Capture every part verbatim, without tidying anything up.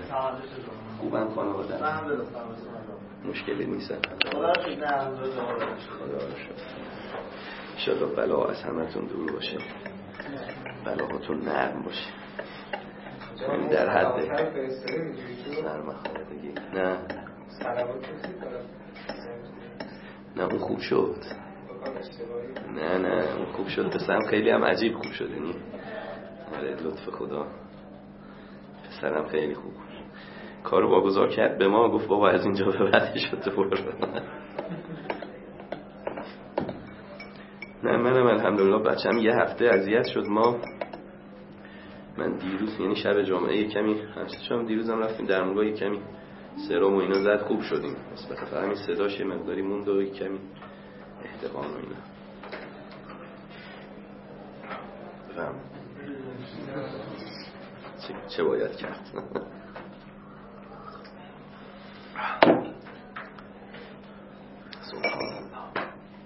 خوبن خانواده مشکلی نیست خدا شد بلا از همتون دور باشه بلاهاتون نرم باشه در حد سرمخوردگی نه نه اون خوب شد نه نه اون خوب شد پسرم خیلی هم عجیب خوب شد یعنی لطف خدا پسرم خیلی خوب کارو واگذار کرد به ما گفت بابا از اینجا به بعد شده برو نه منم الحمدلله بچم یه هفته اذیت شد ما من دیروز یعنی شب جمعه یه کمی همسه دیروزم رفتیم درمونگاه یه کمی سرم و اینا زد خوب شدیم بس بخاطر همین صداش یه مقداری موند و یه کمی احتقان و اینا بفهم چه, چه باید کرد سبحان الله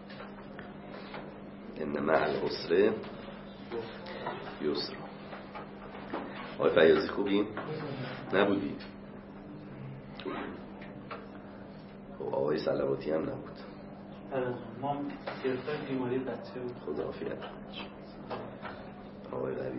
ان مع العسر یسر آقای فیاضی خوبی؟ نبودی؟ خب آقای صلواتی هم نبود ما گرفتار بیماری بچه بود خدا عافیت آقای غریب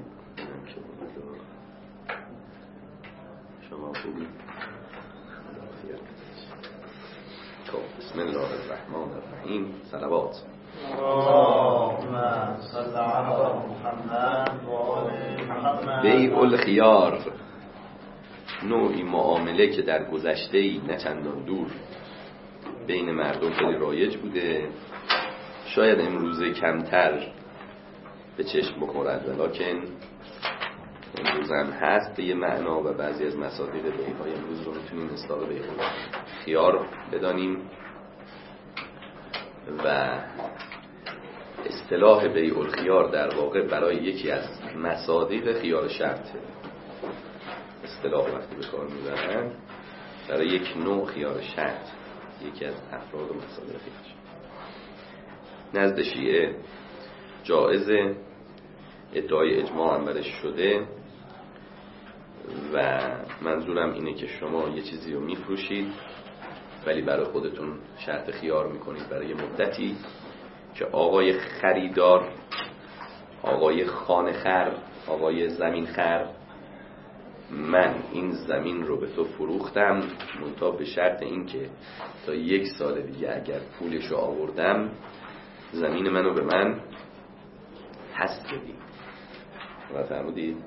شما خوبی؟ خدا عافیت خب بسم الله الرحمن الرحیم صلوات اللهم صل علی محمد و آل محمد. بیع الخیار نوعی معامله که در گذشته‌ای نه چندان دور بین مردم خیلی رایج بوده شاید امروزه کمتر به چشم بخورد ولکن امروز هم هست به یه معنا و بعضی از مصادیق بیع‌های امروز رو میتونیم اصطلاح بیع خیار بدانیم و اصطلاح بیع الخیار در واقع برای یکی از مصادیق خیار شرط اصطلاح وقتی به کار میبرن برای یک نوع خیار شرط یکی از افراد و مصادیق خیار شرط نزد شیعه جائزه ادعای اجماع هم برش شده و منظورم اینه که شما یه چیزی رو میفروشید ولی برای خودتون شرط خیار میکنید برای مدتی که آقای خریدار آقای خانه‌خر آقای زمین خر من این زمین رو به تو فروختم منتها به شرط این که تا یک سال دیگه اگر پولش رو آوردم زمین منو به من پس بدی و فرمودی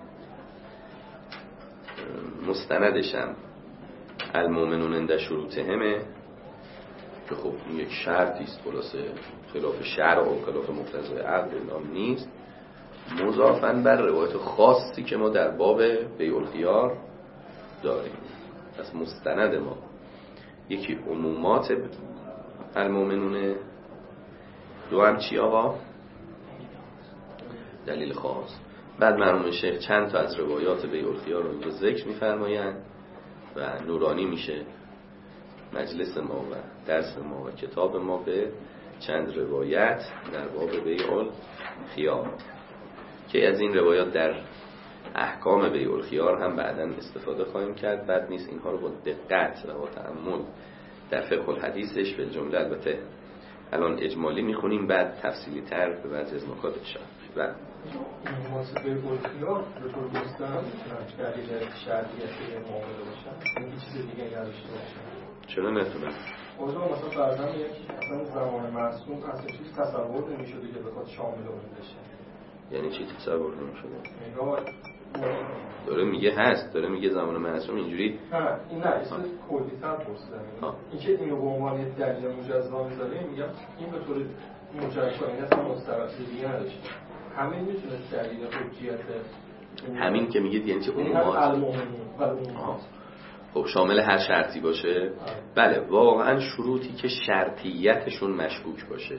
مستندشم المؤمنون عند شروطهمه که خب این یک شرطی است خلاصه خلاف شرع و خلاف مقتضای عقل اعلام نیست مضافاً بر روایت خاصی که ما در باب بیع الخیار داریم پس مستند ما یکی عمومات المؤمنون دو هم چی آقا؟ دلیل خاص بعد مرحوم شیخ چند تا از روایات بیع الخیار رو ذکر می‌فرمایند و نورانی میشه مجلس ما و درس ما و کتاب ما به چند روایت در باب بیع الخیار که از این روایات در احکام بیع الخیار هم بعداً استفاده خواهیم کرد بد نیست اینها رو با دقت و با تأمل در فقه الحدیثش به جمله البته الان اجمالی میخونیم بعد تفصیلی تر به بعضی از نکات اشاره و مناسب بیع الخیار به طور مستقیم میتونن دلیل شرعیت معامله باشن این چیز دیگه نداشته باشن چرا نتونن اوضاع مثلا فرضاً یک مثلا زمان معصوم اصلا چیز تصور نمی‌شده که بخواد شامل اون بشه یعنی چی تصور نمی‌شده نگاه داره میگه هست داره میگه زمان معصوم اینجوری نه این نه اصلا کلی‌تر پرسیدم اینکه اینو به عنوان یک دلیل مجزا می‌ذاره میگم این به طور مجزا این اصلا مستقلی نداشته همین میتونه دلیل حجیت همین که میگه یعنی چه عمومات خب شامل هر شرطی باشه بله واقعا شروطی که شرطیتشون مشکوک باشه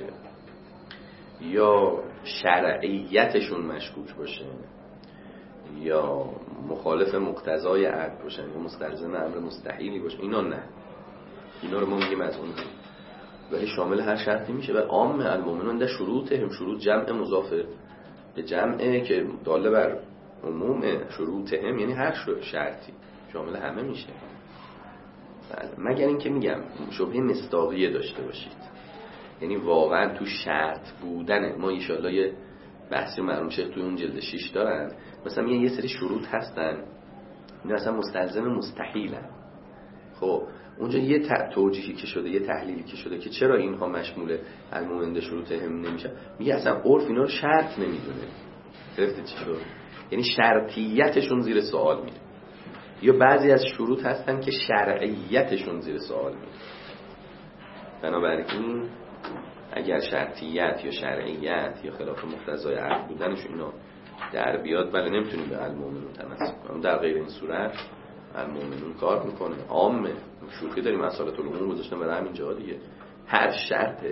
یا شرعیتشون مشکوک باشه یا مخالف مقتضای عقل باشه یا مستلزم امر مستحیلی باشه اینا نه اینا رو ما میگیم از اون ولی شامل هر شرطی میشه و عام المؤمنون ده شروط هم شروط جمع مضاف به جمعه که داله بر عموم شروط هم یعنی هر شرطی شامل همه میشه. بله. مگر اینکه میگم شبهه مصداقیه داشته باشید، یعنی واقعا تو شرط بودن ما ان شاءالله یه بحثی مرحوم شیخ توی اون جلد شش دارن، مثلا یه سری شروط هستن اینا اصلا مستلزم مستحیلن. خب اونجا یه توجیهی که شده، یه تحلیلی که شده که چرا اینها مشمول المومن شروط هم نمیشه، میگه اصلا عرف اینا رو شرط نمیدونه. گرفتید چی شد؟ یعنی شرطیتشون زیر سوال میره. یا بعضی از شروط هستن که شرعیتشون زیر سوال میره. بنابراین اگر شرطیت یا شرعیت یا خلاف مقتضای عقل بودنش اینا در بیاد، بله نمیتونیم به المومنون تمسک کنیم. در غیر این صورت المومنون کار میکنه. عامه شوخی داریم مسائل العموم گذاشتن برای همین جا دیگه. هر شرط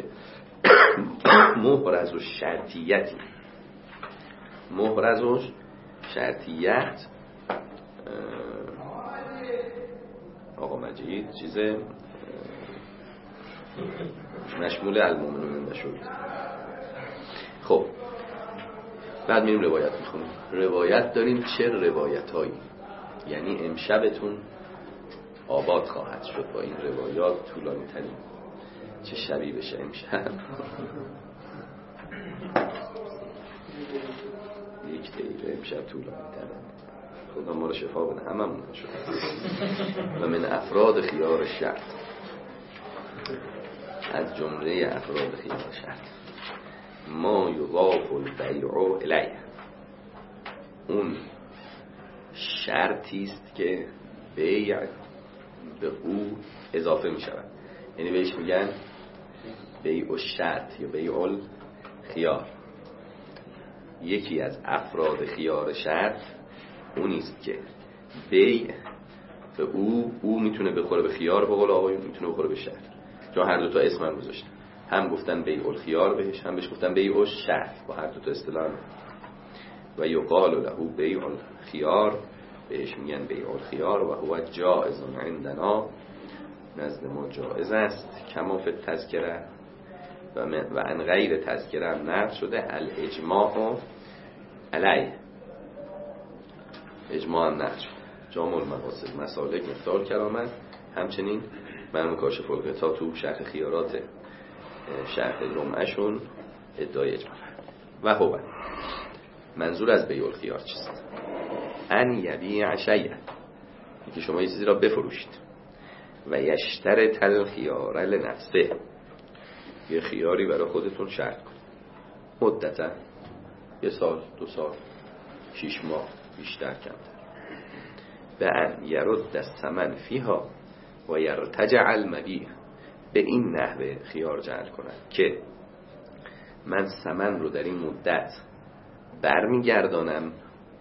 محرز و شرطیتی محرز و شرطیت آقا مجید چیزه مشمول المومنون نشد. خب بعد میریم روایت میخونیم. روایت داریم. چه روایت هایی؟ یعنی امشبتون آباد خواهد شد با این روایات، طولانی ترین چه شبی بشه امشب. یک دقیقه امشب طولانی ترین. خدا ما رو شفا بده هممون شد. و من افراد خیار شرط، از جمله افراد خیار شرط ما یضاف البیع الیه، اون شرطی است که بیع به او اضافه می شود. یعنی بهش میگن بیع الشرط یا بیع الخیار. یکی از افراد خیار شرط اونیست که بیع به او او میتونه بخوره به خیار، به قول آقایون میتونه بخوره به شرط. چون هر دو تا اسم هم گذاشتن، هم گفتن بیع الخیار بهش، هم بهش گفتن بیع الشرط، با هر دو تا اصطلاح. و یقال له بیع الخیار، بهش میگن بیع الخیار و هو جائز عندنا، نزد ما جائز است. کما فی التذکره و و ان غیر تذکره هم نقل شده الاجماع علیه، اجماع هم نقل شده. جامع المقاصد مسالک مفتار کرامت. همچنین مرحوم کاشف الغطا تو شرح خیارات شرح لمعشون ادعای اجماع. و هو منظور از بیع الخیار چیست؟ ان یبیع شیئا، که شما یه چیزی را بفروشید. و یشترط الخیار لنفسه، یه خیاری برای خودتون شرط کنید. مدتا یه سال، دو سال، شیش ماه، بیشتر کمتر. به ان یرد الثمن فیها و یرتجع المبیع، به این نحوه خیار جعل کنند که من ثمن رو در این مدت برمیگردانم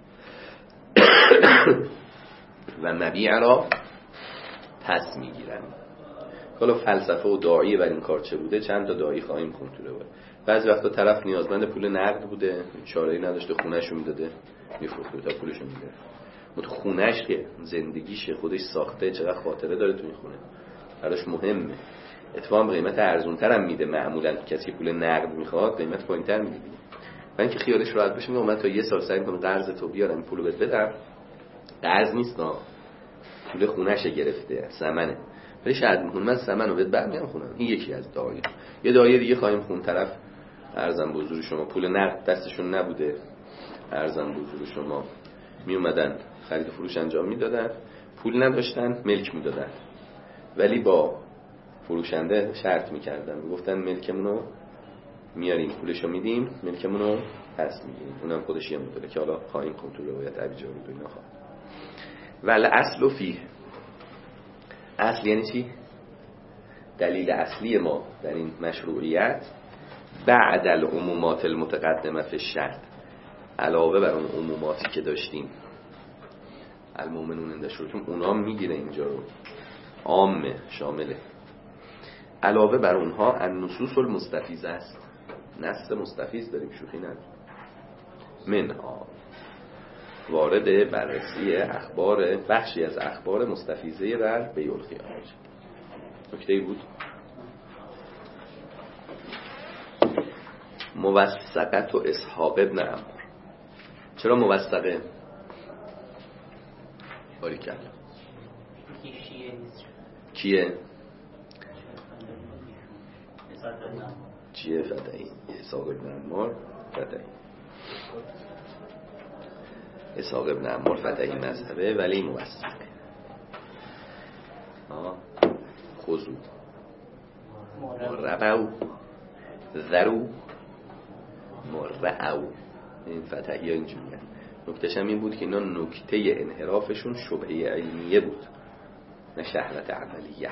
و مبیع را پس میگیرم. حالا فلسفه و داعی بر این کار چه بوده؟ چند تا داعی خواهیم خوند تو روایت. بعضی وقتا طرف نیازمند پول نقد بوده، چاره‌ای نداشته، خونه‌شو میداده میفروخته تا پولشو میگیره. تو خونه‌اش که زندگیشه، خودش ساخته، چقدر خاطره داره تو این خونه، براش مهمه. اتفاقا قیمت ارزان‌تر هم میده معمولا. کسی که پول نقد میخواد قیمت پایین‌تر میده. من اینکه خیالش راحت بشه میگم من تا یه سال سعی کنم قرض تو بیارم پولو بهت بدم. قرض نیست نه، پول خونه‌ش گرفته، ثمنه. ولی شاید میگم من ثمنو بهت برمیام خونم. این یکی از دعایا. یه دعای دیگه خواهیم خون. طرف ارزم به حضور شما پول نقد دستشون نبوده، ارزم به حضور شما می اومدن خرید و فروش انجام میدادن، پول نداشتن ملک میدادن، ولی با فروشنده شرط میکردن، میگفتن ملکمونو میاریم، پولشو میدیم، ملکمونو پس میگیریم. اونم خودش یه مدله که حالا خواهیم خون تو روایت ابی جارود و اینا. خواهیم ول اصل فیه، اصل یعنی چی؟ دلیل اصلی ما در این مشروعیت بعد العمومات المتقدمه فی الشرط، علاوه بر اون عموماتی که داشتیم المؤمنون عند شروطهم، اونا میگیره اینجا رو عامه شامله. علاوه بر اونها النصوص المستفیضه است، نص مستفیض داریم، شوخی نداریم. منها وارد بررسی اخبار، بخشی از اخبار مستفیضه بر بیع الخیار. نکته‌ای بود؟ موثقت و اصحاب ابن عمرو. چرا موثقه؟ باریکلا. کیه؟ چیه فتحی؟ اسحاق ابن عمار فتحی اسحاق ابن عمار فتحی مذهبه ولی موثقه. خضو مربعو ذرو مرعو. این فتحی ها اینجوری هست. نکتهش هم این بود که اینا نکته انحرافشون شبهه علمیه بود نه شهوت عملیه.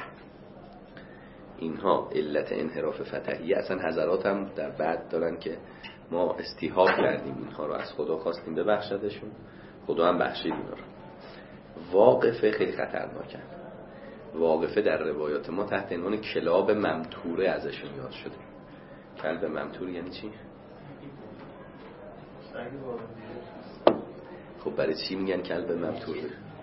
اینها علت انحراف فتحیه. اصلا حضرات هم در بعد دارن که ما استیحاب کردیم اینها رو از خدا خواستیم ببخشدشون، خدا هم بخشید اینا رو. واقفه خیلی خطرناکه. واقفه در روایات ما تحت عنوان کلاب ممتوره ازشون یاد شده. کلب ممتور یعنی چی؟ خب برای چی میگن کلب ممتور؟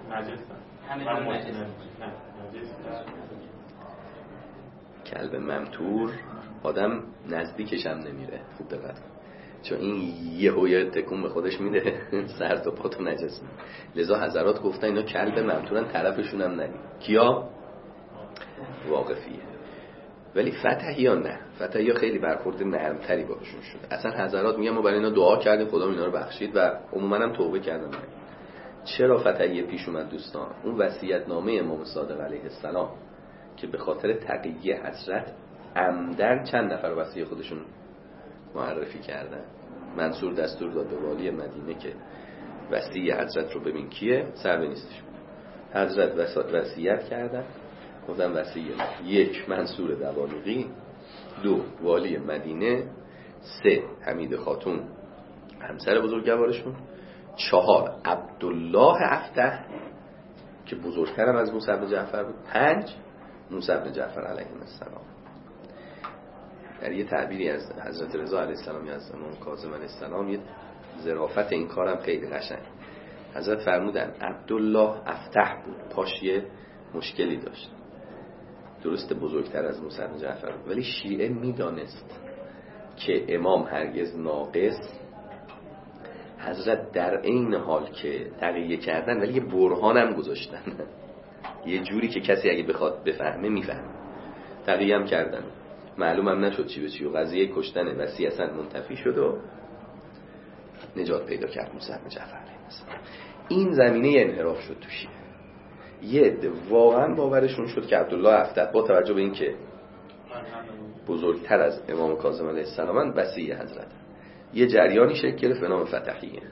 کلب ممتور آدم نزدیکش هم نمیره. خوب دقت کن، چون این یه هویه تکون به خودش میده سر تا پا تو نجس. لذا حضرات گفتن اینا کلب ممتورن، طرفشون هم نگی. کیا؟ واقفیه. ولی فتحی ها نه. فتحی ها خیلی برخورد نرمتری باهاشون شد. اصلا حضرات میگن ما برای اینا دعا کردیم خدا اینا رو بخشید و عموما هم توبه کردن. چرا فتحی پیش اومد دوستان؟ اون وصیت نامه امام صادق علیه السلام که به خاطر تقیه حضرت عمدن چند نفر وصی خودشون معرفی کردن. منصور دستور داد به والی مدینه که وصی حضرت رو ببین کیه، سر بنیستش. حضرت وصیت کردن، گفتن وصی یک منصور دوالقی، دو والی مدینه، سه حمید خاتون همسر بزرگوارشون، چهار عبدالله افتح که بزرگترم از موسی بن جعفر بود، پنج موسی بن جعفر علیه السلام. در یه تعبیری از حضرت رضا علیه السلام یا از امام کاظم علیه السلام یه ظرافت این کارم خیلی قشنگ. حضرت فرمودن عبدالله افتح بود، پاش یه مشکلی داشت، درست بزرگتر از موسی بن جعفر بود، ولی شیعه میدانست که امام هرگز ناقص. حضرت در این حال که تقیه کردن ولی یه برهان هم گذاشتن یه جوری که کسی اگه بخواد بفهمه میفهمه. تقیه هم کردن، معلوم هم نشد چی به چی و قضیه کشتن وصی اصلا منتفی شد و نجات پیدا کرد موسی بن جعفر علیه السلام. این زمینه انحراف شد تو شیعه. یه واقعا باورشون شد که عبدالله افتح با توجه به این که بزرگتر از امام کاظم علیه السلام وصی حضرت، یه جریانی شکل گرفت به نام فتحیه.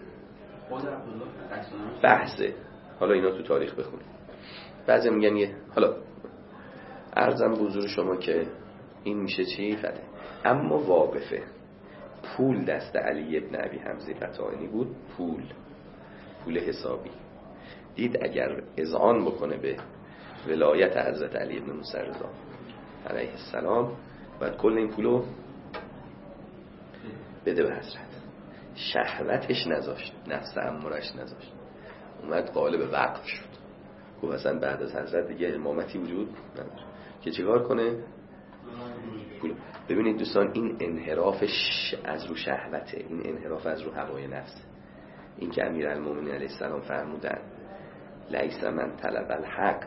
بحثه، حالا اینا تو تاریخ بخونید. بعضی میگن یه، حالا عرضم به حضور شما که این میشه چی؟ فتح. اما واقفه پول دست علی ابن ابی حمزه قطائنی بود، پول پول حسابی. دید اگر اذعان بکنه به ولایت حضرت علی ابن موسی رضا علیه السلام باید کل این پولو بده به حضرت. شهوتش نذاشت، نفس امرش نذاشت، اومد قالب وقف شد. گفت اصلا بعد از حضرت دیگه امامتی وجود نداره که چیکار کنه؟ پول. ببینید دوستان، این انحرافش از رو شهوته، این انحراف از رو هوای نفس. این که امیرالمومنین علیه السلام فرمودن لیس من طلب الحق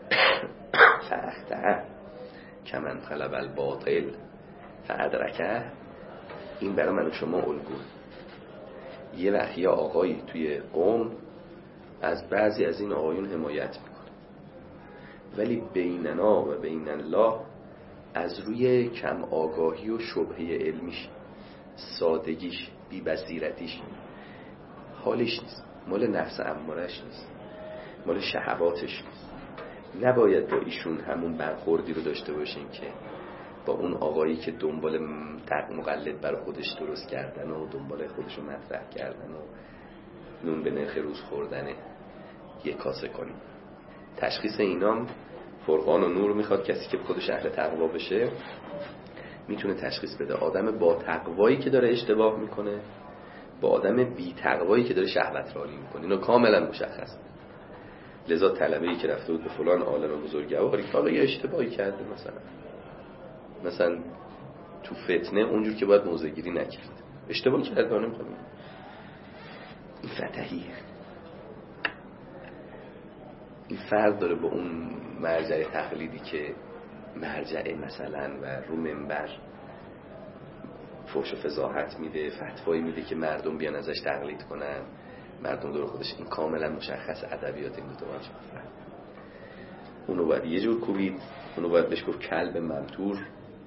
فاخته کمن طلب الباطل فادرکه، این برای من و شما الگو. یه وقت یه آقایی توی قوم از بعضی از این آقایون حمایت میکنه، ولی بیننا و بین الله از روی کم آگاهی و شبهه علمیش، سادگیش، بی بصیرتیش حالش نیست، مال نفس امارش نیست، مال شهواتش نیست. نباید با ایشون همون برخوردی رو داشته باشیم که با اون آقایی که دنبال مقلد برای خودش درست کردن و دنبال خودشو مطرح کردن و نون به نرخ روز خوردنه یک کاسه کنیم. تشخیص اینام فرقان و نور میخواد. کسی که خودش اهل تقوا بشه میتونه تشخیص بده آدم با تقوایی که داره اشتباه میکنه با آدم بی تقوایی که داره شهوت رانی میکنه. اینو کاملا مشخص. لذا طلبه‌ای که رفته بود به فلان عالم بزرگواری حالا یه اشتباهی کرده، مثلا مثلا تو فتنه اونجور که باید موضع گیری نکرد، اشتباه کرده، نمیخوام این فتحیه. این فرق داره با اون مرجع تقلیدی که مرجع مثلا و رو منبر فحش و فضاحت میده، فتوایی میده که مردم بیان ازش تقلید کنن، مردم دور خودش. این کاملا مشخص ادبیات این دو تا باشه. اونو باید یه جور کوبید، اونو باید بهش گفت کلب ممتور،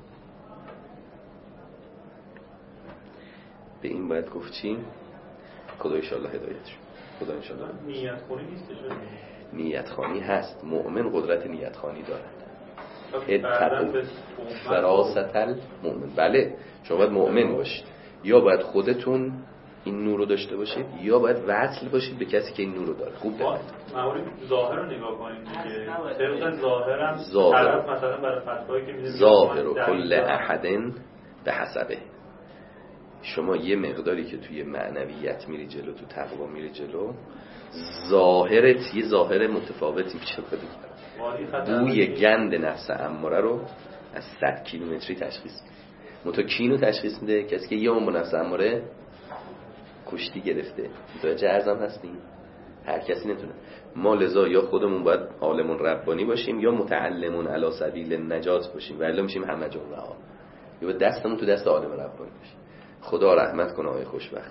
به این باید گفت چی؟ خدا انشاءالله هدایتش. خدا انشاءالله نیت خونی نیستش. نیت خانی هست، مؤمن قدرت نیت خانی دارد. اتقوا فراست المؤمن. بله شما باید مؤمن باشید، یا باید خودتون این نور رو داشته باشید یا باید وصل باشید به کسی که این نور رو داره. خوب دارد. معمولی ظاهر رو نگاه کنید دیگه. طبق ظاهرم ظاهر طرف مثلا برای فتوایی که میده ظاهر و کل احد به حسبه. شما یه مقداری که توی معنویت میری جلو، تو تقوا میری جلو، ظاهرت یه ظاهر متفاوتی میشه. بوی گند نفس اماره رو از صد کیلومتری تشخیص میده. متو کینو تشخیص میده کسی که یه اون با نفس اماره کشتی گرفته. متوجه ارزم هستیم؟ هر کسی نتونه. ما لذا یا خودمون باید عالمون ربانی باشیم یا متعلمون علی سبیل نجات باشیم، ولی میشیم همه جا رها. یا دستمون تو دست عالم ربانی باشه. خدا رحمت کنه آقای خوشبخت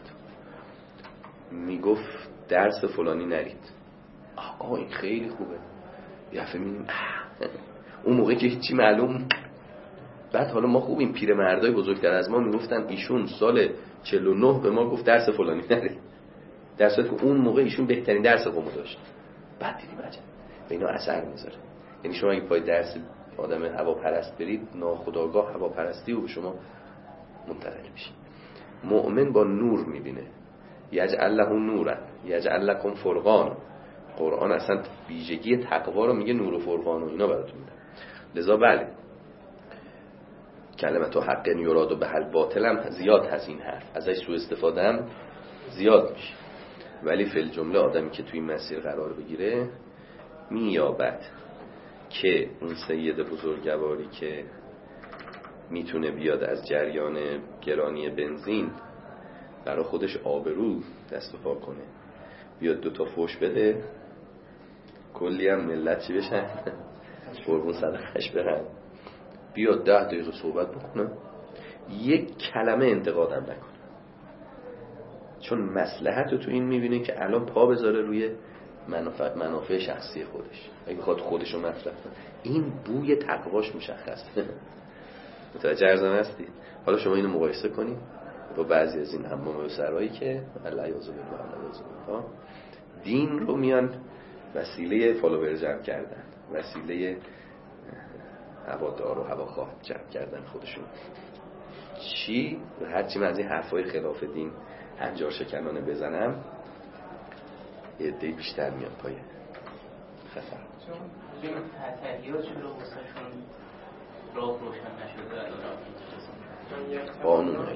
میگفت درس فلانی نرید. آقا این خیلی خوبه. یه دفعه می‌بینیم اون موقع که هیچی معلوم. بعد حالا ما خوب این پیرمردای بزرگتر از ما میگفتن ایشون سال چهل و نه به ما گفت درس فلانی نرید، در صورتی که اون موقع ایشون بهترین درس قومو داشت. بعد دیدیم عجب به اینا اثر میذاره. یعنی شما اگه پای درس آدم هواپرست برید، ناخودآگاه هواپرستی رو به شما منتقل میشه. مؤمن با نور میبینه. یجعل له نورا یجعل لکم فرقان. قرآن اصلا ویژگی تقوا رو میگه نور و فرقان و اینا براتون میده. لذا بله کلمت و حق یراد و به حل باطل هم زیاد هست، این حرف ازش سوء استفاده هم زیاد میشه، ولی فی الجمله آدمی که توی مسیر قرار بگیره مییابد که اون سید بزرگواری که میتونه بیاد از جریان گرانی بنزین برای خودش آبرو دست و پا کنه، بیاد دوتا فوش بده، کلی هم ملت چی بشن قربون صدقش برن، بیاد ده دقیقه صحبت بکنه، یک کلمه انتقادم نکنه، چون مصلحت رو تو این میبینه که الان پا بذاره روی منافع, منافع شخصی خودش. اگه بخواد خودش رو مصرف کنه، این بوی تقواش مشخصه. متوجه ارزم هستی؟ حالا شما اینو مقایسه کنید با بعضی از این حمام و سرایی که الله یعذ بالله دین رو میان وسیله فالوور جمع کردن، وسیله هوادار و هواخواه جمع کردن خودشون. چی؟ هرچی من از این حرفای خلاف دین هنجار شکنانه بزنم یه عده بیشتر میان پای خطر. چون این تحتیات چرا واسهشون راه روشن نشده الان؟ قانون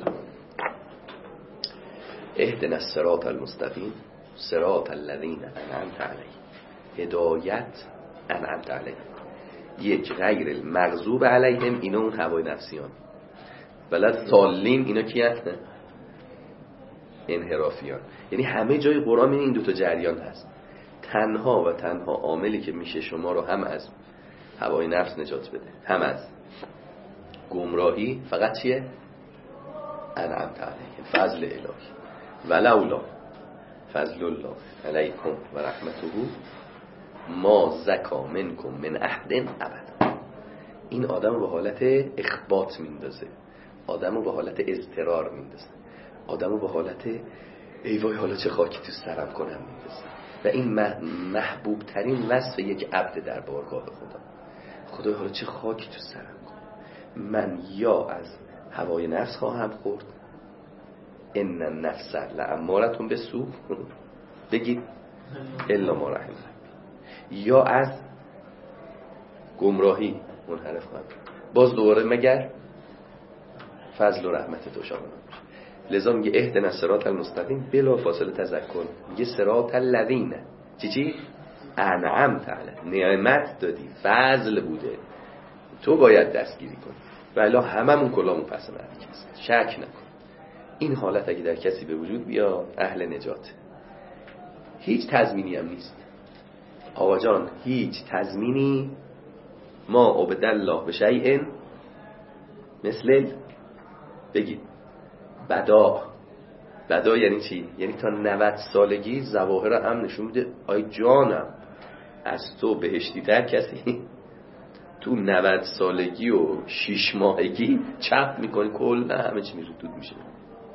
اهدنا الصراط المستقیم صراط الذین انعمت علیهم. هدایت انعمت علیهم، یک غیر المغضوب علیهم، اینا اون هوای نفسیان، بلد ضالین اینا کیان؟ انحرافیان. یعنی همه جای قرآن این دو تا جریان هست. تنها و تنها عاملی که میشه شما رو هم از هوای نفس نجات بده هم از گمراهی فقط چیه؟ انعمت علیهم، فضل الهی. ولولا فضل الله علیکم و رحمته ما زکا منکم من احد ابدا. این آدم رو به حالت اخبات میندازه، آدم رو به حالت اضطرار میندازه، آدم رو به حالت ای وای حالا چه خاکی تو سرم کنم میندازه. و این محبوب ترین وصف یک عبد در بارگاه خدا. خدا حالا چه خاکی تو سرم کنم، من یا از هوای نفس خواهم خورد، ان النفس لامارة بالسوء، بگید الا ما رحم، یا از گمراهی منحرف خواهم، باز دوباره مگر فضل و رحمت تو شامل میشه. لذا میگه اهدنا الصراط المستقیم، بلا فاصله تذکر، میگه صراط الذین چی چی انعمت علیهم، نعمت دادی، فضل بوده، تو باید دستگیری کنی. ولی هممون کلامون پس نرک است، شک نکن. این حالت اگه در کسی به وجود بیاد اهل نجات، هیچ تضمینی هم نیست، آقا جان هیچ تضمینی ما عبد الله به شیء مثل بگید بدا. بدا یعنی چی؟ یعنی تا نود سالگی ظواهر هم نشون میده آی جانم از تو بهشتی تر کسی تو نود سالگی و شش ماهگی چپ میکنی کل همه چی میره دود میشه.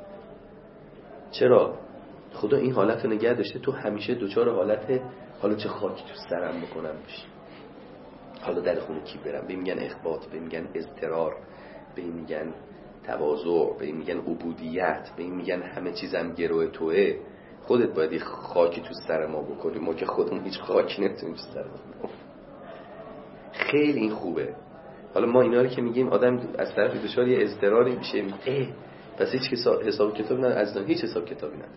چرا؟ خدا این حالت رو نگه داشته تو همیشه دوچار حالت حالا چه خاکی تو سرم بکنم بشی، حالا در خونه کی برم، به میگن اخبات، به میگن اضطرار، به میگن تواضع، به میگن عبودیت، به میگن همه چیزم گروه توئه. خودت باید خاکی تو سر ما بکنی، ما که خودمون هیچ خاکی نمیتونیم تو سر ما. خیلی این خوبه. حالا ما اینا رو که میگیم آدم از طرف دچار یه اضطراری میشه، اه پس هیچ حساب کتابی نداره، از هیچ حساب کتابی نداره.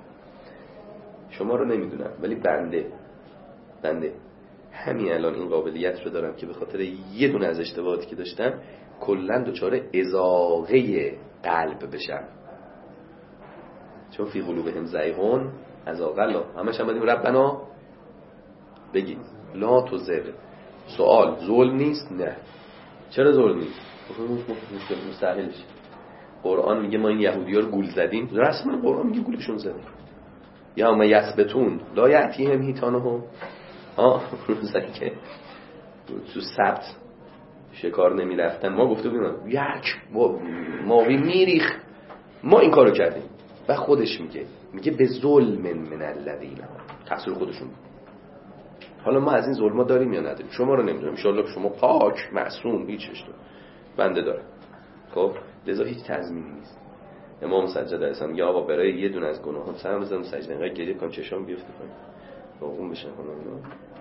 شما رو نمیدونم ولی بنده بنده همین الان این قابلیت رو دارم که به خاطر یه دونه از اشتباهاتی که داشتم کلا دچار ازاغه قلب بشم. چون فی قلوبهم زیغون از الله همش هم بدیم ربنا بگید لا تزغ. سوال ظلم نیست؟ نه. چرا ظلم نیست؟ مشکل مستحیل شه. قرآن میگه ما این یهودی‌ها رو گول زدیم، رسما قرآن میگه گولشون زدیم. یا ما یثبتون لا یأتیهم حیتانهم. ها روزایی که تو سبت شکار نمی رفتن ما گفته بودیم یک ماوی میریخ، ما این کارو کردیم. و خودش میگه میگه به ظلم من الذین، تقصیر خودشون. حالا ما از این ظلما داریم یا نداریم شما رو نمیدونم، ان شاءالله شما پاک معصوم هیچ اشتباه بنده داره. خب لذا هیچ تضمینی نیست. امام سجاده علیه السلام میگه آقا برای یه دونه از گناهان سر بزنم سجده انقدر گریه کنم چشام بیفته کنم باقوم بشن کنم.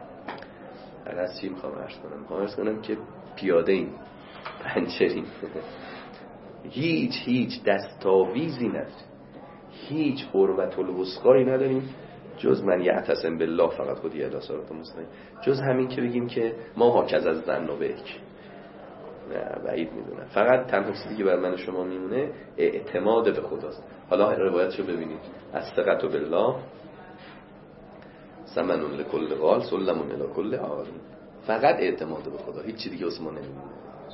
از چی میخوام عرض کنم؟ میخوام عرض کنم که پیاده ایم پنچریم هیچ هیچ دستاویزی نداریم، هیچ قربت الوثقایی نداریم جز من یعتصم بالله فقط خودی الی صراط مستقیم، جز همین که بگیم که ما هاکذا از ظن و بک. نه بعید میدونم. فقط تنها چیزی که برای من و شما میمونه اعتماد به خداست. حالا روایتشو ببینید از ثقت بالله سمن لکل قال سلمون الی کل عالم. فقط اعتماد به خدا، هیچ چیزی دیگه اسمون نمیمونه.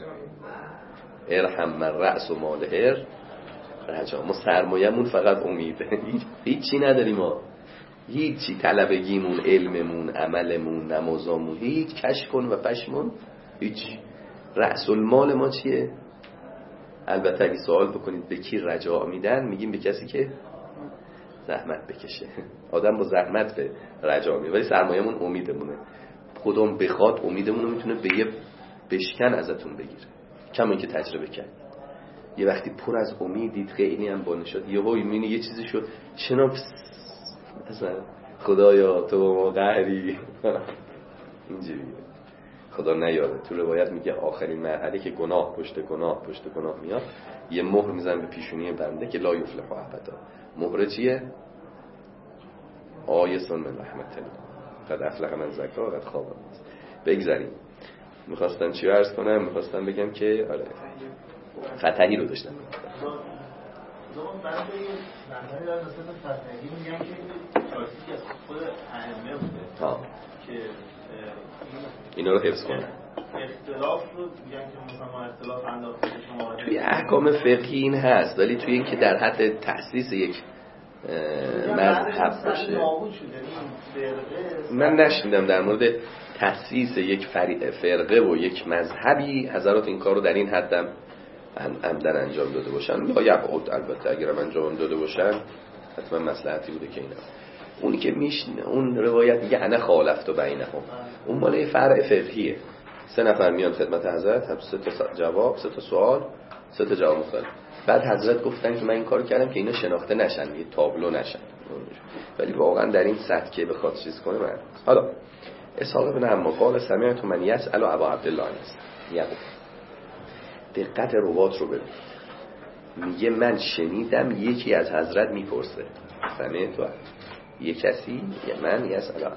ارحم من رأس و مال هر رجا. ما سرمایه‌مون فقط امیده، هیچی نداریم ما، هیچی طلبگیمون، علممون، عملمون، نمازامون، هیچ کش کن و پشمون هیچ. رأس المال ما چیه؟ البته اگه سوال بکنید به کی رجا میدن میگیم به کسی که زحمت بکشه. آدم با زحمت به رجا میده، ولی سرمایه‌مون امیدمونه. خودمون بخواد امیدمون رو میتونه به یه بشکن ازتون بگیره. کما که تجربه کرد یه وقتی پر از امیدید خیلی هم بانه شد یه هایی میبینی یه چیزی شد چنا مثلا خدایا تو با ما قهری اینجوریه. خدا نیاره. تو روایت میگه آخرین مرحله که گناه پشت گناه پشت گناه میاد یه مهر میزن به پیشونی بنده که لا یفلح ابدا. مهر چیه؟ آیسون من رحمت الله قد افلح من زکا قد خواب. بگذاریم میخواستم چی عرض کنم؟ میخواستم بگم که آره فتحی رو داشتم. زمان برای نظری دارم مثلا فتحی میگن که چارسی که از خود ائمه بوده ها. که اینا رو حفظ کنم. اختلاف رو میگن که مثلا ما اختلاف انداخته شما توی احکام فقهی این هست، ولی توی این که در حد تأسیس یک مذهب باشه من نشنیدم در مورد تأسیس یک فرقه و یک مذهبی حضرات این کار رو در این حدم عمدن انجام داده باشن. یا یبعد البته اگرم انجام داده باشن حتما مصلحتی بوده که اینا. اونی که میشنه اون روایت میگه انا خالفت و بینهم، اون مال فرع فقهیه. سه نفر میان خدمت حضرت، هم سه تا جواب، سه تا سوال، سه تا جواب مختلف. بعد حضرت گفتن که من این کارو کردم که اینا شناخته نشن، یه تابلو نشن. ولی واقعا در این سطح که بخواد چیز کنه من. حالا اسحاق بن عمار قال سمعت من يسأل ابا عبدالله است. یعنی دقت روات رو ببین. میگه من شنیدم یکی از حضرت میپرسه. سمعت تو یه کسی یه من یسأل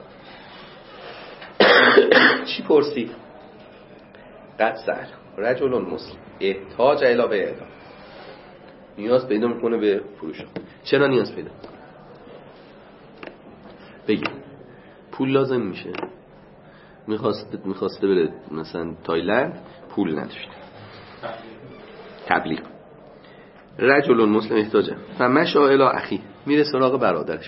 چی پرسید؟ قد سأل رجل مسلم احتاج الی به اعدام، نیاز پیدا میکنه به فروش. چرا نیاز پیدا؟ بگید پول لازم میشه. میخواست میخواسته بره مثلا تایلند، پول نداشت. تبلیغ. رجل مسلم احتاجه فمشى الی اخی، میره سراغ برادرش.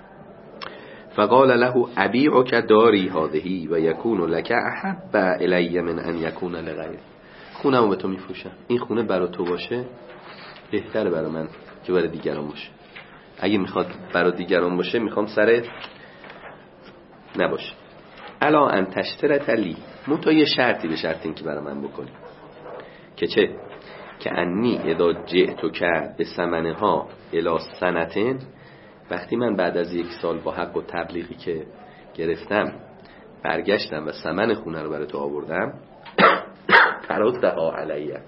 فقال له ابیعک داری هذه و یکون لك احب الی من ان یکون لغیرک. خونمو به تو میفروشم، این خونه برای تو باشه بهتره برای من که برای دیگران باشه. اگه میخواد برای دیگران باشه میخوام سر نباشه. الا ان تشترط لی، منتها یه شرطی به شرط این که برای من بکنی که چه؟ که انی اذا جئتک بثمنها الی سنتین، وقتی من بعد از یک سال با حق و تبلیغی که گرفتم برگشتم و ثمن خونه رو برای تو آوردم، فردها علیه،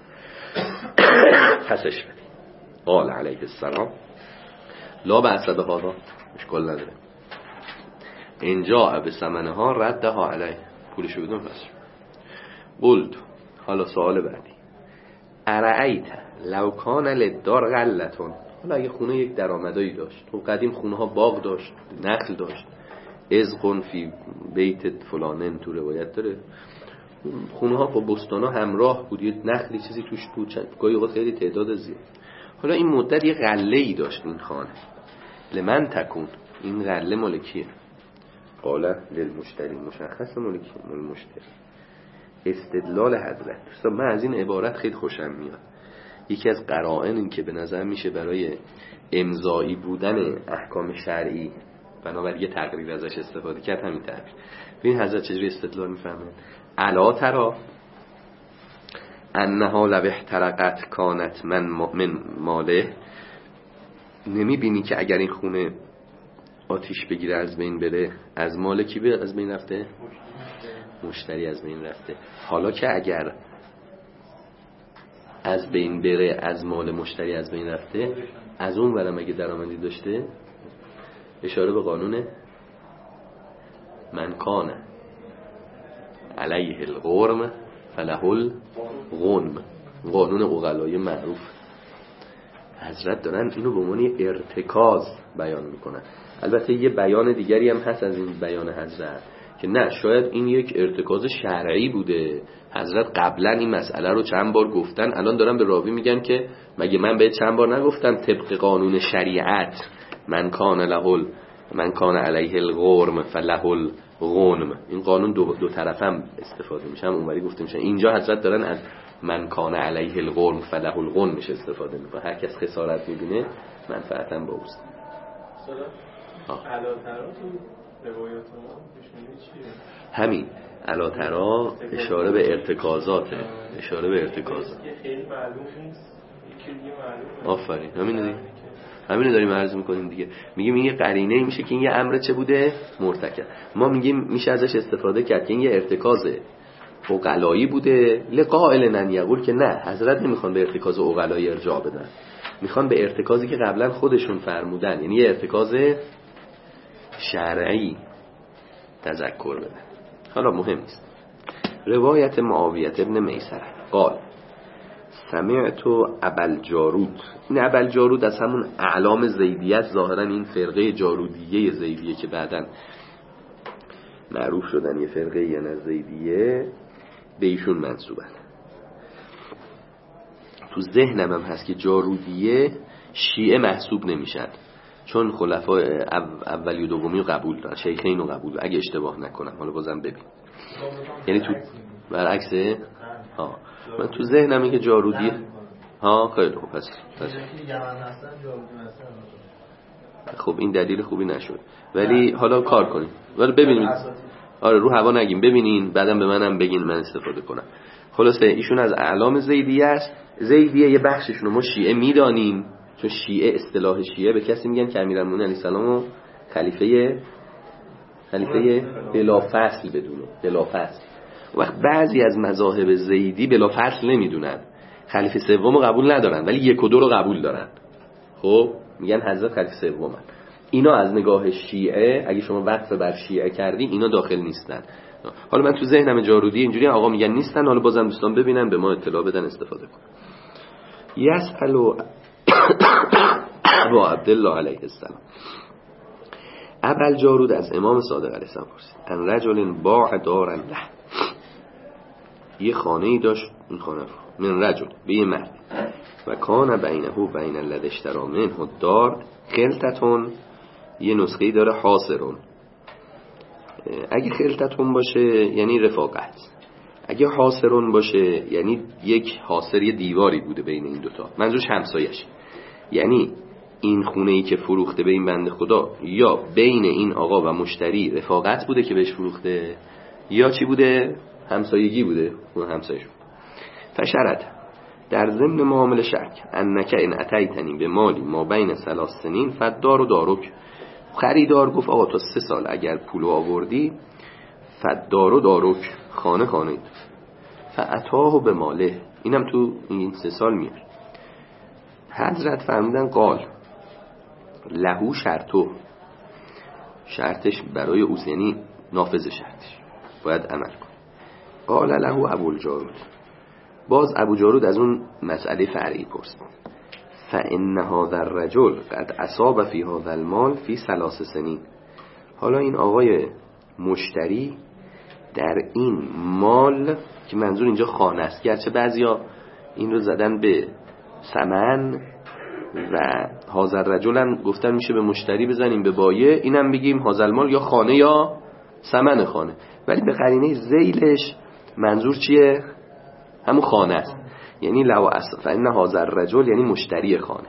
پسش بدی. قال علیه السلام لا بأس بهذا، اشکال نداره. اینجا به ثمنها ردها علیه، پولشو بدون پس. قلت، حالا سوال بعدی، ارأیت لو کان للدار غلتون، حالا اگه خونه یک درآمدایی داشت، تو قدیم خونه ها باغ داشت، نخل داشت، ازقن فی بیت فلانن تو روایت داره، خونه ها با بستان ها همراه بود، یه نخلی چیزی توش بود، چند گاهی اوقات خیلی تعداد زیاد. حالا این مدت یه غله ای داشت این خانه، لمن تکون، این غله مال کیه؟ قال للمشتری، مشخص مال کیه؟ مال مشتری. استدلال حضرت، دوستان من از این عبارت خیلی خوشم میاد. یکی از قرائن این که به نظر میشه برای امضایی بودن احکام شرعی بنابراین یه تقریر ازش استفاده کرد، همین تعبیر. ببین حضرت چجوری استدلال میفهمه. الا ترى انها لو احترقت کانت من من ماله، نمیبینی که اگر این خونه آتیش بگیره از بین بره، از مال کی به از بین رفته؟ مشتری از بین رفته. حالا که اگر از بین بره از مال مشتری از بین رفته، از اون ورم اگه درآمدی داشته، اشاره به قانون من کان علیه الغرم فله الغنم، قانون عقلای معروف. حضرت دارن اینو به عنوان ارتکاز بیان میکنن. البته یه بیان دیگری هم هست از این بیان حضرت که نه، شاید این یک ارتکاز شرعی بوده. حضرت قبلا این مسئله رو چند بار گفتن، الان دارن به راوی میگن که مگه من به چند بار نگفتم طبق قانون شریعت من کان له من کان علیه الغرم فله الغنم، این قانون دو, دو طرفم استفاده میشه، هم اونوری گفته میشه. اینجا حضرت دارن از من کان علیه الغرم فله الغنم میشه استفاده میکنه. هر کس خسارت میبینه منفعتاً با اوست. علاترا تو روایات ما بشونی چیه؟ همین علاترا اشاره به ارتکازاته، اشاره به ارتکازات خیلی معلوم نیست، یکی دیگه معلومه. آفرین، همینه دیگه، همینه داریم عرض میکنیم دیگه. میگیم این یه قرینه میشه که این یه امر چه بوده؟ مرتکب. ما میگیم میشه ازش استفاده کرد که این یه ارتکازه عقلایی بوده. لقائل ان یقول که نه، حضرت نمیخوان به ارتکاز عقلایی ارجاع بدن، میخوان به ارتکازی که قبلا خودشون فرمودن، یعنی یه ارتکاز شرعی تذکر بدن. حالا مهم نیست. روایت معاویه ابن میسره قال سمعت ابوالجارود، این ابوالجارود از همون اعلام زیدیت، ظاهرا این فرقه جارودیه زیدیه که بعدن معروف شدن یه فرقه یعنی زیدیه، به ایشون منسوبن. تو ذهنم هم هست که جارودیه شیعه محسوب نمیشن، چون خلفای اولی و دومی رو قبول دارن، شیخین رو قبول دارن اگه اشتباه نکنم. حالا بازم ببین، یعنی تو برعکسه. ها من تو ذهنم که جارودی ها خیلی خوب پس پس خب این دلیل خوبی نشد، ولی حالا کار کنیم، ولی ببینیم. آره رو هوا نگیم، ببینین بعدم به منم بگین من استفاده کنم. خلاصه ایشون از اعلام زیدیه است. زیدیه یه بخششون رو ما شیعه میدانیم، چون شیعه اصطلاح شیعه به کسی میگن که امیرالمومنین علیه السلام و خلیفه خلیفه بلا فصل بدونه، بلا فصل. وقت بعضی از مذاهب زیدی بلا فصل نمیدونن، خلیفه سوم رو قبول ندارن ولی یک و دو رو قبول دارن. خب میگن حضرت خلیفه سومن. اینا از نگاه شیعه اگه شما وقف بر شیعه کردین اینا داخل نیستن. حالا من تو ذهنم جارودی اینجوری آقا میگن نیستن، حالا بازم دوستان ببینن به ما اطلاع بدن استفاده کن. یسألو ابو عبدالله علیه السلام ابوالجارود از امام صادق علیه السلام پرسید ان رجل باع دارا له، یه خانه‌ای داشت، این خانه من رجل به یه مرد و کان بینه و بین الذی اشتری منه دار خلطتون، یه نسخه‌ای داره حاصرون. اگه خلطتون باشه یعنی رفاقت، اگه حاصرون باشه یعنی یک حاصر، یه دیواری بوده بین این دوتا، منظورش همسایش. یعنی این خونه‌ای که فروخته به این بنده خدا یا بین این آقا و مشتری رفاقت بوده که بهش فروخته، یا چی بوده؟ همسایگی بوده، اون همسایش بود. فشرط در ضمن معامله شرک انک ان اتیتنی به مالی ما بین ثلاث سنین فدار و داروک، خریدار گفت آقا تا سه سال اگر پولو آوردی فدار و داروک، خانه خانه فاتاه به ماله، اینم تو این سه سال میاد. حضرت فرمودن قال لهو شرطو، شرطش برای اوست، یعنی نافذ شرطش باید عمل کنه. قال لهو ابوالجارود، باز ابوالجارود از اون مسئله فرعی پرسید فان هذا الرجل قد اصاب فی هذا المال فی ثلاث سنین، حالا این آقای مشتری در این مال، که منظور اینجا خانه است، گرچه بعضیا این رو زدن به ثمن و هذا الرجل هم گفتن میشه به مشتری بزنیم به بایع، اینم بگیم هذا المال یا خانه یا ثمن خانه، ولی به قرینه ذیلش منظور چیه؟ همون خانه است. یعنی لو اصف فإن هذا الرجل یعنی مشتری خانه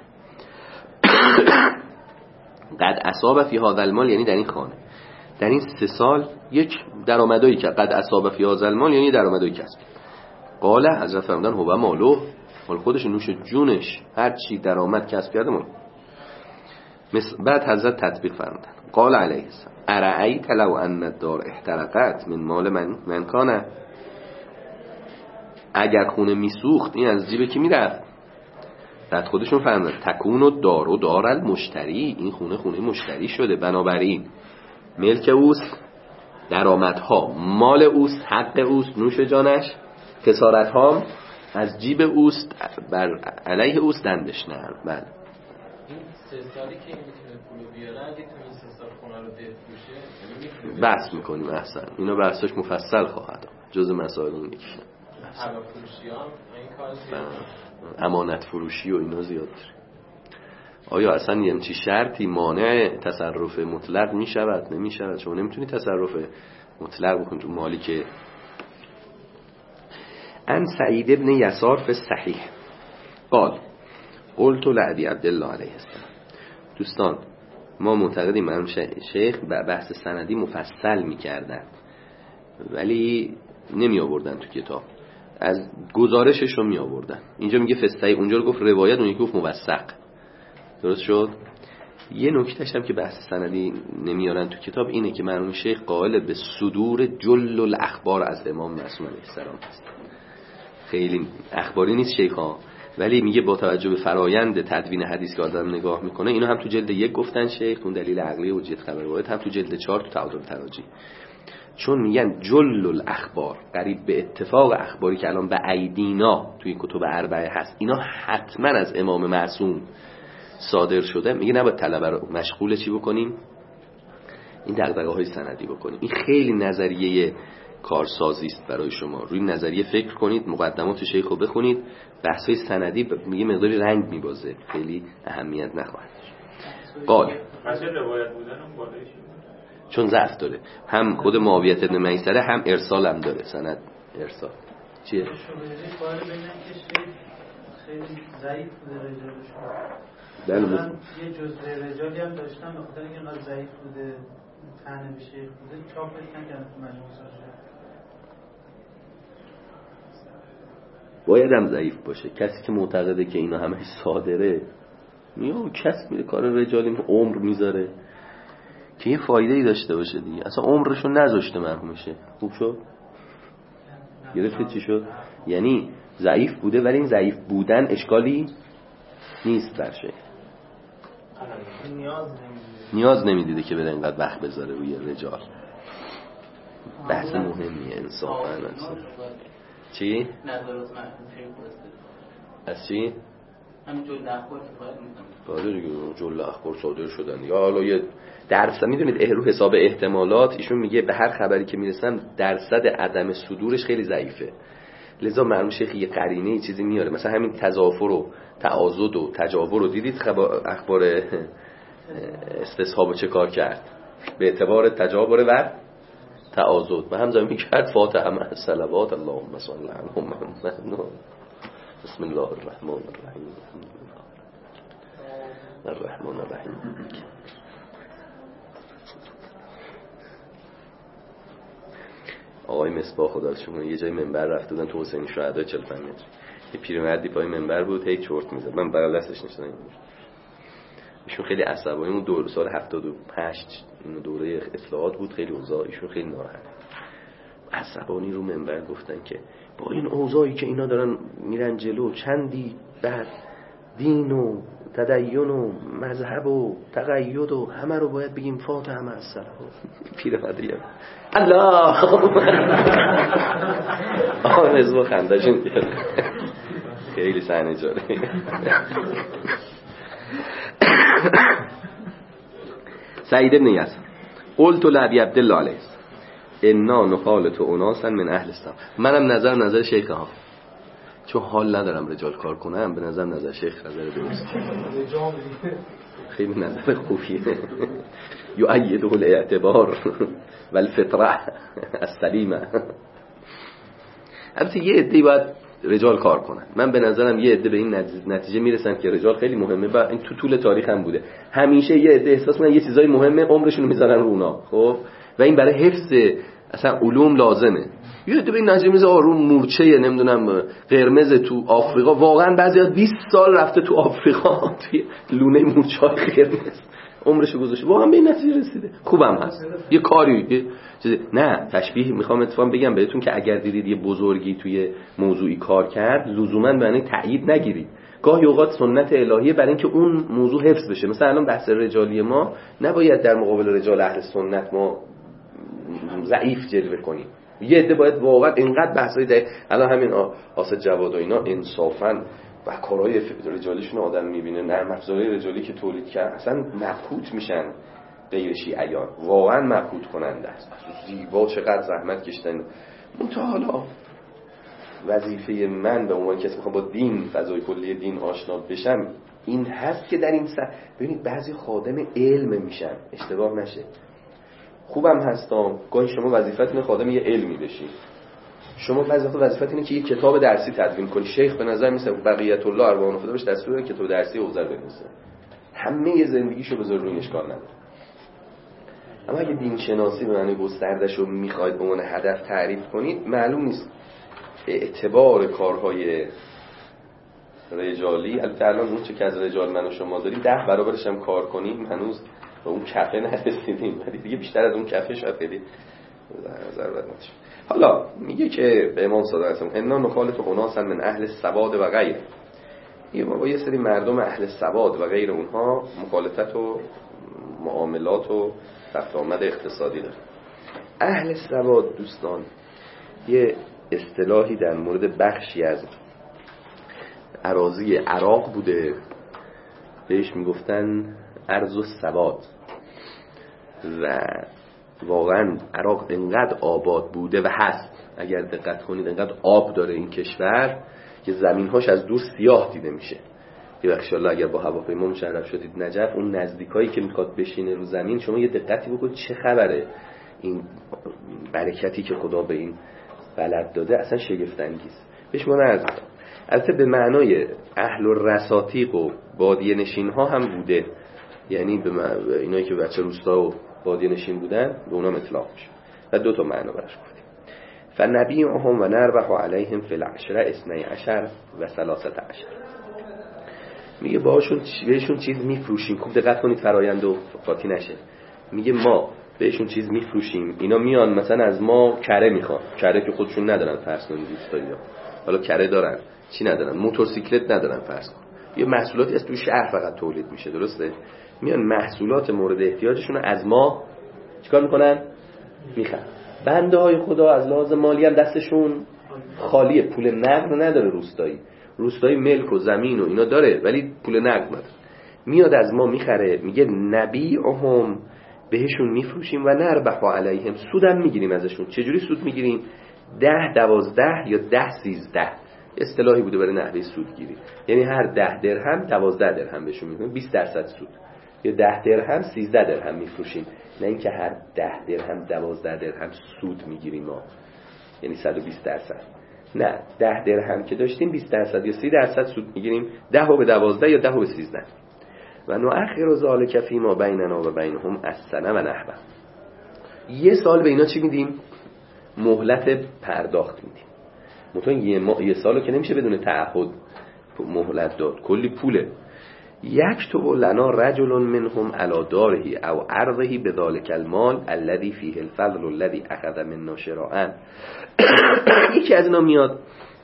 قد اصاب فی هذا المال یعنی در این خانه در این سه سال یک درآمدی که قد اصاب فی هذا المال یعنی درآمدی کسب. قال حضرت فرمودن هو مالو، مال خودش، نوش جونش، هر چی درآمد کسب کرده مال. بعد حضرت تطبیق فرمودن قال علیه السلام ارأیت لو ان الدار احترقت من مال من من کانه، اگر خونه میسوخت این از جیب کی میرفت؟ بعد خودشون فرمودن تکون و دار و دار المشتری، این خونه خونه مشتری شده، بنابراین ملک اوست، درآمدها مال اوست، حق اوست، نوش جانش، خسارت ها از جیب اوست، بر علیه اوست، دندش نرم. بله این سه سالی که این میتونه پولو بیاره، اگه تو این سه سال خونه رو بفروشه بحث میکنیم. احسن، اینا بحثش مفصل خواهد جز مسائل اون یکی هوا فروشی ها این کار زیاد، امانت فروشی و اینا زیاد داره. آیا اصلا یه همچی شرطی مانع تصرف مطلق می شود؟ نمی شود. شما نمیتونی تصرف مطلق بکنید تو مالی که. ان سعید ابن یسار فی صحیح قال قلت لعبی عبدالله علیه السلام. دوستان ما معتقدیم مرحوم شیخ بحث سندی مفصل می کردن ولی نمی آوردن تو کتاب، از گزارشش رو می آوردن. اینجا میگه فستحی، اونجا رو گفت روایت، اون یکی گفت موثق. درست شد؟ یه نکتهش هم که بحث سندی نمیارن تو کتاب اینه که مرحوم شیخ قائل به صدور جل الاخبار از امام معصوم علیه السلام است. خیلی اخباری نیست شیخ ها، ولی میگه با توجه به فرایند تدوین حدیث که آدم نگاه میکنه، اینو هم تو جلد یک گفتن شیخ، اون دلیل عقلی و جد خبر روایت، هم تو جلد چهار تو تعادل تراجی، چون میگن جل الاخبار قریب به اتفاق اخباری که الان به ایدینا توی کتب اربعه هست، اینا حتما از امام معصوم صادر شده. میگه نباید طلبه رو مشغول چی بکنیم؟ این دغدغه‌های سندی بکنیم. این خیلی نظریه کارسازی است برای شما. روی نظریه فکر کنید، مقدمات شیخ رو بخونید، بحث‌های سندی میگه مقداری رنگ میبازه، خیلی اهمیت نخواهد داشت. قال مثلا روایت بودن اون بالایش چون ضعف داره، هم خود معاویه بن میسره هم ارسال هم داره، سند ارسال چیه؟ خیلی ضعیف بوده رجالشون. بله یه جزء رجالی هم داشتن به خاطر اینکه انقدر ضعیف بوده، طعنه به شیخ بوده، چاپش نکردن تو مجموع سازه. باید هم ضعیف باشه. کسی که معتقده که اینا همه صادره میاد کس میره کار رجالی عمر میذاره که یه فایده ای داشته باشه دیگه. اصلا عمرشو نذاشته مرحومشه. خوب شد؟ گرفتی چی شد؟ یعنی ضعیف بوده ولی این ضعیف بودن اشکالی نیست برشه. نیاز نمیدیده نیاز نمیدیده که بره اینقدر وقت بذاره روی رجال. بحث مهمیه انصافا. چی؟ نظرات محکوم شیخ از چی؟ همین جل اخبار کفایت میکنه. بله دیگه جل اخبار صادر شدن یا حالا یه درصد میدونید رو حساب احتمالات ایشون میگه به هر خبری که میرسن درصد عدم صدورش خیلی ضعیفه. لذا معلوم شیخ یه قرینه یه چیزی میاره، مثلا همین تضافر و تعاضد و تجاور رو دیدید اخبار استصحاب چه کار کرد به اعتبار تجاور و تعاضد و همزمان میکرد فاتحه مع الصلوات اللهم صل علی محمد. بسم الله الرحمن الرحیم الرحمن الرحیم. آقای مصباح خدا شما یه جای منبر رفته بودن تو حسین شهدا چهل و پنج متر، یه پیرمردی پای منبر بود هی چرت میزد، من بغل دستش نشستم. ایشون خیلی عصبانی، اون دور سال هفتاد و هشت این دوره اطلاعات بود، خیلی اوضاع ایشون خیلی ناراحت عصبانی رو منبر گفتن که با این اوضاعی که اینا دارن میرن جلو چندی بعد دین و تدین و مذهب و تقید و همه رو باید بگیم فاتحه مع الصلوات. پیرمرد دیگه الله آقا نزد خنداشون خیلی صحنه جالب. سعید بن یسار قلت لابی عبدالله علیه انا نخالط اناسا من اهل السنه. منم نظر نظر شیخ ها، چون حال ندارم رجال کار کنم، به نظر نظر شیخ نظر درست خیلی نظر خوبیه. یؤیده الاعتبار والفطره السلیمه. البته یه عده‌ای باید رجال کار کنن، من به نظرم یه عده به این نتیجه میرسن که رجال خیلی مهمه و این تو طول تاریخ هم بوده. همیشه یه عده احساس میکنن یه چیزای مهمه عمرشون رو میذارن رو اونا، خب و این برای حفظ اصلا علوم لازمه. یه عده به این نتیجه میرسه آروم مورچه نمیدونم قرمز تو آفریقا، واقعا بعضیا بیست سال رفته تو آفریقا توی لونه مورچه‌های قرمز عمرشو گذاشته، واقعا به این نتیجه رسیده. خوبم هست یه کاری یه چیزی. نه تشبیه میخوام اتفاقا بگم بهتون که اگر دیدید یه بزرگی توی موضوعی کار کرد لزوما به معنی تأیید نگیرید. گاهی اوقات سنت الهیه برای اینکه اون موضوع حفظ بشه. مثلا الان بحث رجالی ما نباید در مقابل رجال اهل سنت ما ضعیف جلوه کنیم. یه عده باید واقعا اینقدر بحثای ده الان همین آسد جواد و اینا انصافا و کارهای رجالیشون آدم میبینه، نرم افزارهای رجالی که تولید کرد اصلا مبهوت میشن. غیر شیعیان واقعا مبهوت کننده است. زیبا چقدر زحمت کشیدن. منتها حالا وظیفه من به عنوان کسی که میخوام با دین فضای کلی دین آشنا بشم این هست که در این سر ببینید بعضی خادم علم میشن، اشتباه نشه. خوبم هستم گاهی شما وظیفتون خادم یه علمی بشین. شما بعضی وقتا وظیفت اینه که یه کتاب درسی تدوین کنی. شیخ به نظر میسه بقیت الله اربعون فدا بهش دستور کتاب درسی اوزر بنویسه، همه زندگیشو بذار روی اشکال نداره. اما اگه دین شناسی به معنی گسترده‌اش رو میخواید به عنوان هدف تعریف کنید، معلوم نیست اعتبار کارهای رجالی. البته الان اون چه که از رجال من و شما داریم ده برابرش هم کار کنیم هنوز به اون کفه نرسیدیم، ولی دیگه بیشتر از اون کفه شاید خیلی ضرورت نداره. حالا میگه که به امام صادق هستم انا نخالط اناسا من اهل السواد و غیر. یه با یه سری مردم اهل سواد و غیر اونها مخالطت و معاملات و رفت آمد اقتصادی داره. اهل سواد دوستان یه اصطلاحی در مورد بخشی از اراضی عراق بوده، بهش میگفتن ارض السواد و واقعا عراق انقدر آباد بوده و هست، اگر دقت کنید انقدر آب داره این کشور که زمینهاش از دور سیاه دیده میشه. یه وقت انشالله اگر با هواپیما مشرف شدید نجف، اون نزدیکایی که میخواد بشینه رو زمین شما یه دقتی بکنید چه خبره، این برکتی که خدا به این بلد داده اصلا شگفت انگیز. بهش ما نرز البته به معنای اهل الرساتیق و بادیه نشین ها هم بوده، یعنی به معنی اینایی که بچه روستا و بادیه نشین بودن به اونا اطلاق میشه و دو تا معنا براش گفتیم. فنبیعهم و نربح علیهم فی العشره اثنی عشر و ثلاثه عشر. میگه باشون بهشون چیز میفروشیم. خوب دقت کنید فرآیند و قاطی نشه. میگه ما بهشون چیز میفروشیم، اینا میان مثلا از ما کره میخوان، کره که خودشون ندارن فرض کنید دوستایی، حالا کره دارن چی ندارن، موتورسیکلت ندارن فرض کن، یه محصولاتی از تو شهر فقط تولید میشه، درسته؟ میان محصولات مورد احتیاجشون رو از ما چیکار میکنن؟ میخرن. بنده های خدا از لحاظ مالی هم دستشون خالیه، پول نقد نداره روستایی. روستای ملک و زمین و اینا داره ولی پول نقد نداره، میاد از ما میخره، میگه نبیعهم، بهشون میفروشیم و نربح علیهم، سودم میگیریم ازشون. چجوری سود میگیریم؟ ده دوازده یا ده سیزده اصطلاحی بوده برای نحوه سودگیری، یعنی هر ده درهم دوازده درهم بهشون میکنیم، بیست درصد سود، یا ده درهم سیزده درهم میفروشیم، نه اینکه هر ده درهم دوازده درهم سود میگیریم ما، یعنی صد و بیست درصد، نه، ده درهم که داشتیم بیست درصد یا سی درصد سود میگیریم، ده و به دوازده یا ده و به سیزده. و نؤخر ذلک فیما بیننا و بینهم السنه و نحوه، یه سال به اینا چی میدیم؟ مهلت پرداخت میدیم. مثلا یه, ما... یه سالو که نمیشه بدون تعهد مهلت داد، کلی پوله. یکتب لنا رجل منهم علی داره او عرضه بذلک المال الذي فیه الفضل الذي اخذ منا شراء، یکی از اینا میاد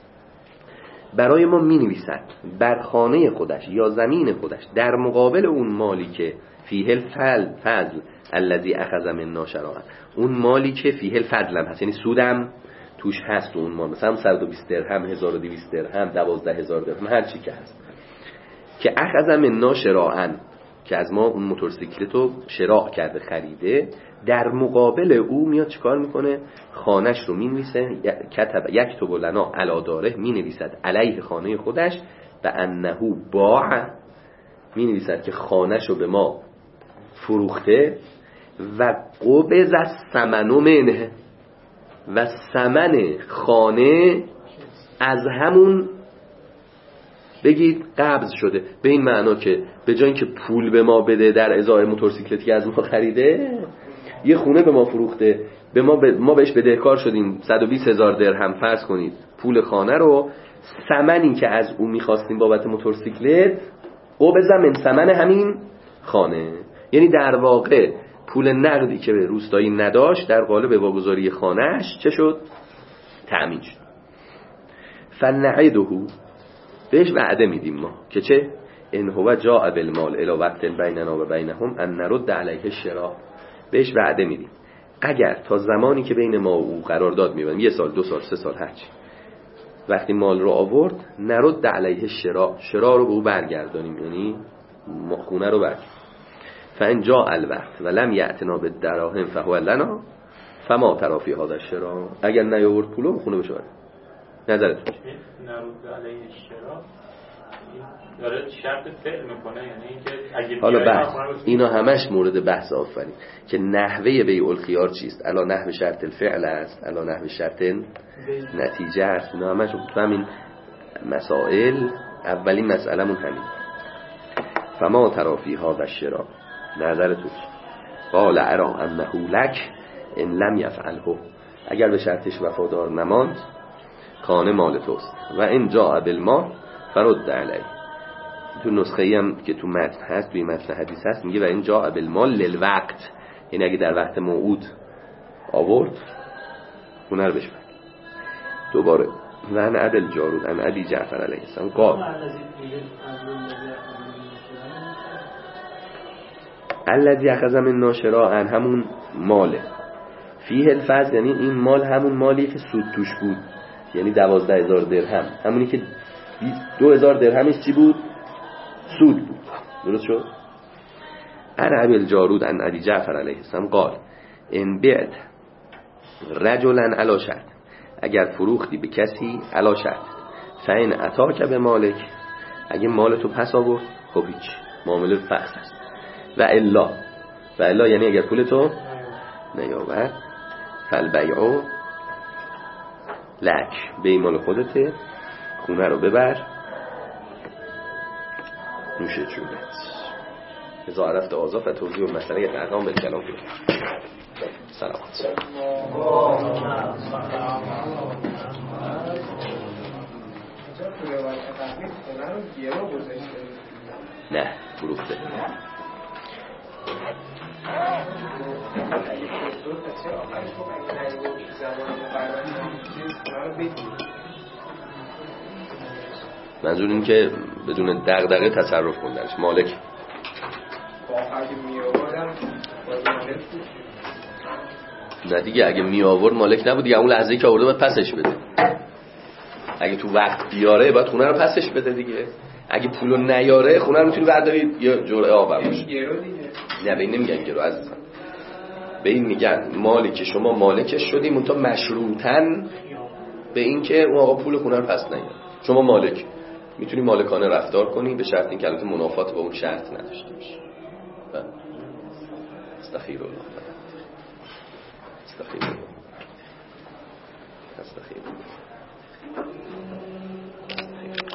برای ما می نویسد بر خانه خودش یا زمین خودش در مقابل اون مالی که فیه الفضل فضل الذي اخذ منا شراء، اون مالی که فیه الفضل هم هست، یعنی سودم توش هست اون مال، مثلا صد و بیست درهم، هزار و دویست درهم، دوازده هزار درهم، هر چی که هست، که اخذ منا شراء، که از ما اون موتورسیکلتو شراء کرده، خریده، در مقابل او میاد چیکار میکنه؟ خانش رو مینویسه، کتب یکتب لنا علی داره، مینویسد علیه خانه خودش، و انه باع، مینویسد که خانش رو به ما فروخته، و قبض الثمن منه، و ثمن خانه از همون بگید قبض شده، به این معنا که به جای اینکه پول به ما بده در ازای موتورسیکلتی که از ما خریده، یه خونه به ما فروخته، به ما, ب... ما بهش بدهکار شدیم صد و بیست هزار درهم فرض کنید پول خانه رو، ثمنی که از اون میخواستیم بابت موتورسیکلت قبض من ثمن همین خانه، یعنی در واقع پول نقدی که به روستایی نداشت در قالب واگذاری خانهش چه شد؟ تأمین شد. فنعیدهو، بهش وعده میدیم ما که چه؟ ان هو جاء بالمال الی وقت بیننا و بینهم ان نرد علیه الشراء، بهش وعده میدیم اگر تا زمانی که بین ما و او قرارداد میبندیم، یه سال، دو سال، سه سال، هرچی، وقتی مال رو آورد نرد علیه الشراء، شراء رو به او برگردانیم، یعنی خونه رو برگردانیم. فان جاء الوقت و لم یأتنا بالدراهم فهو لنا فما ترى فی هذا الشراء، اگر نیاورد پولو خونه بشه نظرت چیه؟ نرد علیه الشراء داره شرط فعل میکنه، یعنی اینکه اگه حالا بحث اینا همش مورد بحث آفرین که نحوه بیع الخیار چیست، الا نحوه شرط الفعل است، الا نحوه شرط نتیجه است، اینا همش تو همین مسائل. اولین مسئله‌مون همین، فما ترى فی هذا الشراء، نظر تو قال ارى انه لک ان لم یفعله، اگر به شرطش وفادار نماند خانه مال توست، و ان جاء بالمال فرد علیه. تو نسخه ای هم که تو متن هست، توی متن حدیث هست، میگه و این جاء بالمال للوقت، یعنی اگه در وقت موعود آورد خونه رو بشه. دوباره و ان ابل جارود ان ابی جعفر علیه السلام قال الذی اخذ منا شراء، همون ماله، فیه الفضل، یعنی این مال همون مالی که سود توش بود، یعنی دوازده هزار درهم، همونی که دو هزار درهمش چی بود؟ سود بود. درست شد؟ ان ابی الجارود ان ابی جعفر علیه السلام قال ان بعت رجلا علی شرط، اگر فروختی به کسی علی شرط، فین اتاک به مالک، اگه مالتو پس آورد خب هیچ، معامله فسخ است. و الا، و الا یعنی اگر پولتو نیاورد، فالبیع لک، به مال خودته، خونه رو ببر، نوشه جونت. ازا عرفت آزاف و توضیح و مسئله اقام به کلام کنید. سلامت. نه فروخته. منظور این که بدون دغدغه تصرف کن درش، مالک. نه دیگه اگه می آورد مالک نبود دیگه، اون لحظه‌ای که آورده باید پسش بده. اگه تو وقت بیاره باید خونه رو پسش بده دیگه. اگه پولو نیاره خونه رو میتونی برداری یه جرعه آب باشه. نه به این نمیگن گرو عزیزم، به این میگن مالی که شما مالکش شدی منتها مشروطن به این که اون آقا پول خونه رو پس نگیره. شما مالک میتونی مالکانه رفتار کنی به شرط اینکه البته منافات با اون شرط نداشته باشی. استغفر الله استغفر الله استغفر الله